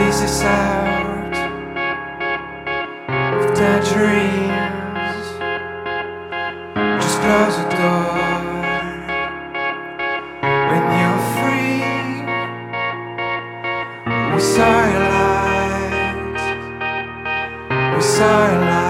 squeeze this out with tangerines. Just close the door when you're free. We saw your light, we saw your light.